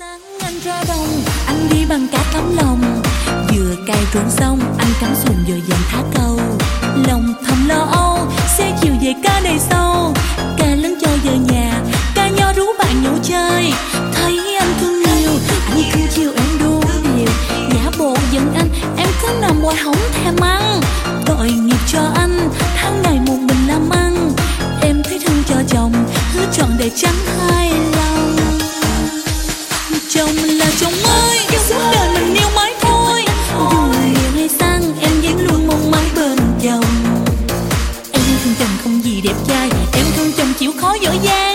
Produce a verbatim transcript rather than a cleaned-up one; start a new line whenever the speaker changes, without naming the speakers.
Sáng anh ra đồng, anh đi bằng cá cắm lòng. Vừa cày ruộng xong, anh cắm xuồng dồi dàng thả câu. Lòng thầm lo âu, xe chiều về cá đầy sâu. Cá lớn cho về nhà, cá nho rú bạn nhậu chơi. Thấy anh thương nhiều, anh thương chiều em đu điều. Giả bộ giận anh, em cứ nằm ngoài hổng thèm ăn. Tội nghiệp cho anh, tháng ngày một mình làm ăn. Em thấy thương cho chồng, hứa trọn đời chẳng hai lòng. Chồng là chồng ơi, suốt đời mình yêu mãi thôi. Dù nghèo hay sang, em vẫn luôn mong mãi bên chồng. Em thương chồng không gì đẹp trai, em thương chồng chịu khó dở dang.